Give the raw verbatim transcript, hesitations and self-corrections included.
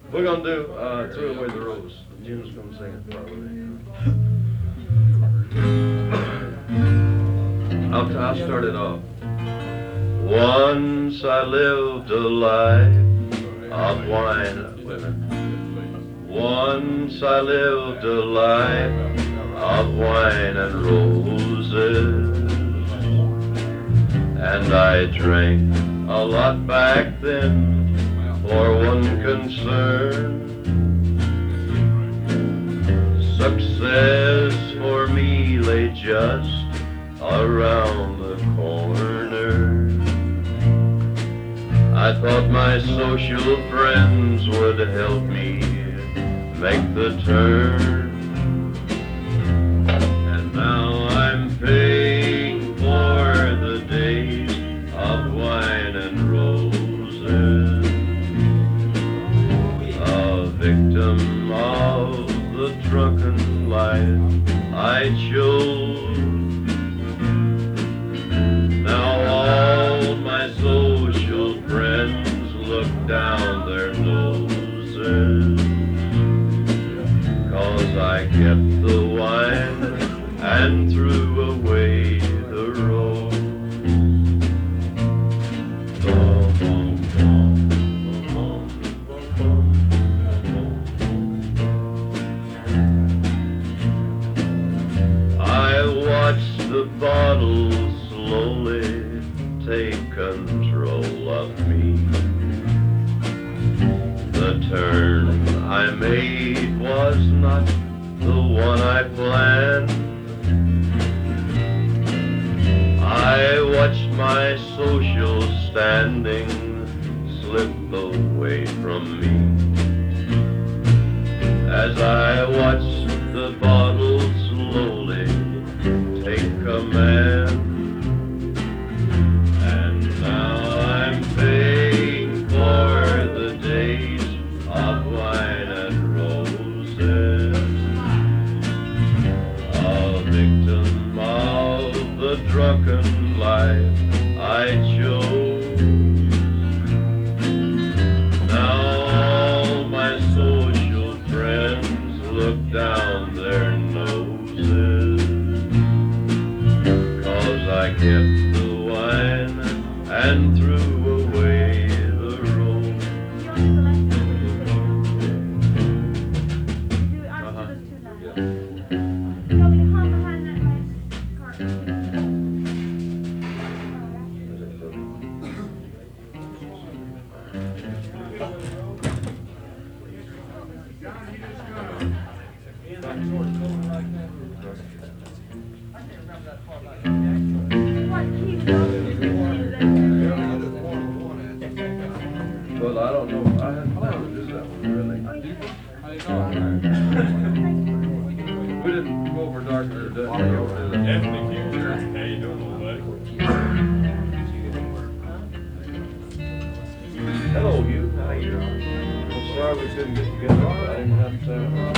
We're gonna do uh, Threw Away the Rose. Jim's gonna sing it probably. I'll, I'll start it off. Once I lived a life of wine. Wait a minute. Once I lived a life of wine and roses, and I drank a lot back then for one concern. Success for me lay just around the corner. I thought my social friends would help me make the turn. And now I'm paying for the days of wine and roses, a victim of the drunken life I chose. Now all my social friends look down their noses, 'cause I kept the wine and threw away the rose. I watched the bottle slowly take control of me. The turn I made was not the one I planned. I watched my social standing slip away from me as I watched the bottle slowly take command. And now I'm paying for the days of wine and roses, a victim of the drunken life I chose. Now all my social friends look down their noses, 'cause I kept the wine and threw away the rose. Uh-huh. Well, I don't know. I hadn't planned to do that one, really. We didn't go over Darker Death. Definitely keep your, how you doing, old buddy? Hello, you. How you doing? I'm sorry we couldn't get together. I didn't have time.